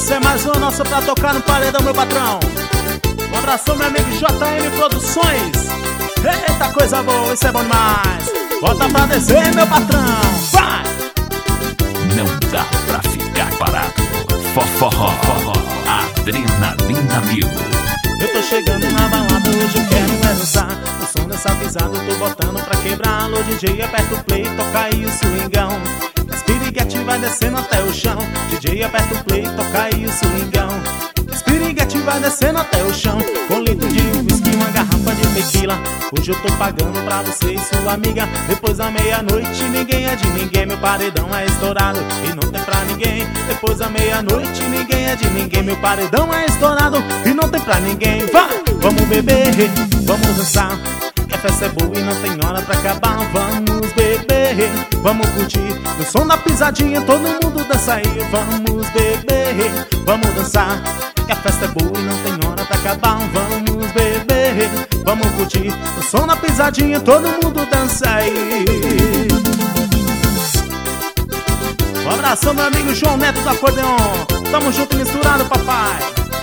Esse é mais um nosso pra tocar no paredão, meu patrão. Um abração, meu amigo JM Produções. Eita, coisa boa, isso é bom demais. Bota pra descer, meu patrão. Vai! Não dá pra ficar parado. Forró, adrenalina mil. Eu tô chegando na balada, hoje eu quero é dançar. O som dessa pisada eu tô botando pra quebrar. Alô DJ, aperta o play, toca aí o swingão. As piriguete vai descendo até o chão. DJ, aperta o play, toca aí o swingão. As piriguete vai descendo até o chão. Com litro de whisky, uma garrafa de tequila. Hoje eu tô pagando pra você e sua amiga. Depois da meia-noite ninguém é de ninguém. Meu paredão é estourado e não tem pra ninguém. Depois da meia-noite ninguém é de ninguém. Meu paredão é estourado e não tem pra ninguém. Vai! Vamos beber, vamos dançar. Que a festa é boa e não tem hora pra acabar. Vamos beber, vamos curtir. No som da pisadinha todo mundo dança aí. Vamos beber, vamos dançar. Que a festa é boa e não tem hora pra acabar. Vamos beber, vamos curtir. No som da pisadinha todo mundo dança aí. Um abração, meu amigo João Neto do Acordeon. Tamo junto e misturado, papai.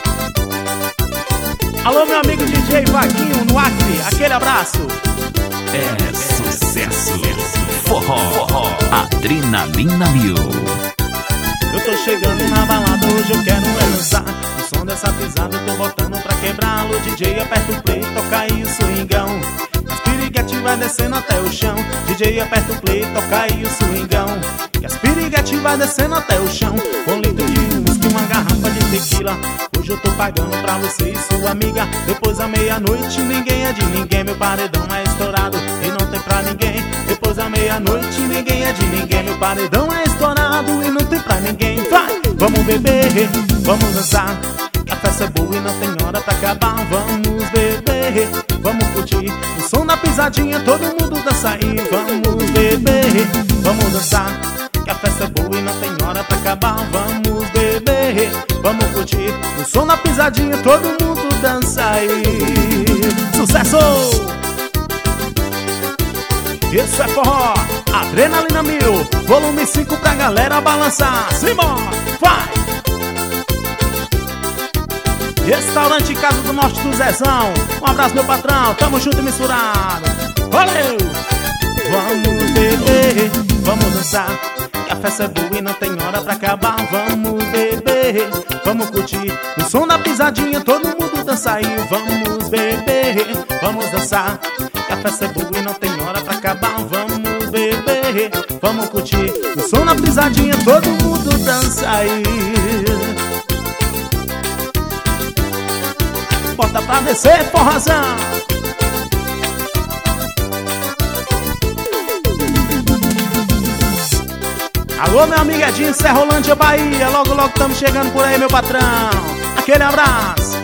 Alô, meu amigo DJ Vaguinho no Acre, aquele abraço. É sucesso. Forró, adrenalina mil. Eu tô chegando na balada, hoje eu quero é dançar. O som dessa pisada eu tô botando pra quebrar. Alô DJ, aperta o play, toca aí o swingão. As piriguete vai descendo até o chão. DJ, aperta o play, toca aí o swingão. E as piriguete vai descendo até o chão. Com litro de whisky, uma garrafa de tequila. Hoje eu tô pagando pra você e sua amiga. Depois da meia-noite ninguém é de ninguém. Meu paredão é estourado e não tem pra ninguém. Depois da meia-noite ninguém é de ninguém. Meu paredão é estourado e não tem pra ninguém. Vai! Vamos beber, vamos dançar. Que a festa é boa e não tem hora pra acabar. Vamos beber, vamos curtir. O som da pisadinha todo mundo dança aí. Vamos beber, vamos dançar. Que a festa é boa e não tem hora pra acabar. Vamos beber, vamos curtir. O som da pisadinha todo mundo dança aí. Sucesso! Isso é forró, adrenalina mil. Volume 5 pra galera balançar. Simbora, vai! Restaurante Casa do Norte do Zezão. Um abraço, meu patrão, tamo junto e misturado. Valeu! Vamos beber, vamos dançar. Que a festa é boa e não tem hora pra acabar. Vamos beber, vamos curtir. O som da pisadinha todo mundo dança aí. Vamos beber, vamos dançar. Que a festa é boa e não tem hora pra acabar. Vamos beber, vamos curtir. O som da pisadinha todo mundo dança aí. Bota pra descer, forrazão. Alô, meu amigo Edinho, Serrolândia, Bahia. Logo, logo estamos chegando por aí, meu patrão. Aquele abraço.